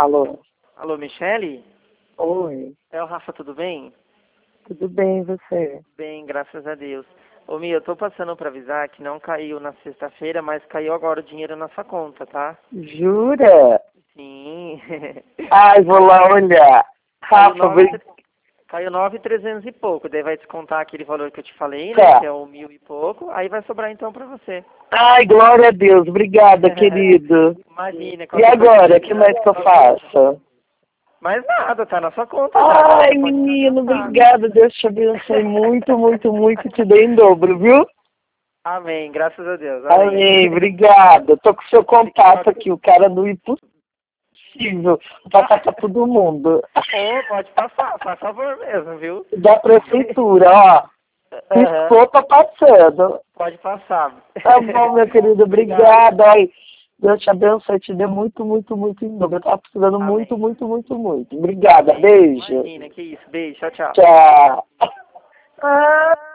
Alô? Alô, Michele? Oi, É o Rafa, tudo bem? tudo bem e você? Bem, graças a Deus. Ô, Mia, eu tô passando pra avisar que não caiu na sexta-feira, mas caiu agora o dinheiro na sua conta, tá? Jura? Sim. Ai, vou lá olhar. Caiu Rafa, 9, caiu 9.300 e pouco. Daí vai descontar aquele valor que eu te falei, né? Que tá. é o 1.000 e pouco. Aí vai sobrar então pra você. Ai, glória a Deus. Obrigada, querido. Imagina, E qualquer coisa agora, o que precisa. mais que eu faço? Mais nada, tá na sua conta já. Agora Ai, você pode menino, gastar. obrigada. Deus te abençoe muito, muito, muito. Te dei em dobro, viu? Amém, graças a Deus. Amém. Amém, obrigada. Tô com o seu contato aqui, o cara do impossível. Vou passar pra todo mundo. Ô, pode passar, faz favor mesmo, viu? Da prefeitura, ó. Aham, Piscou, tô passando. pode passar. Tá bom, meu querido, Obrigado. obrigada. Ai, Deus te abençoe, te dê muito, muito, muito em dobro. Eu tava precisando muito, Amém. muito, muito, muito. Obrigada, Amém. beijo. Imagina, que isso. Beijo, tchau, tchau. Tchau.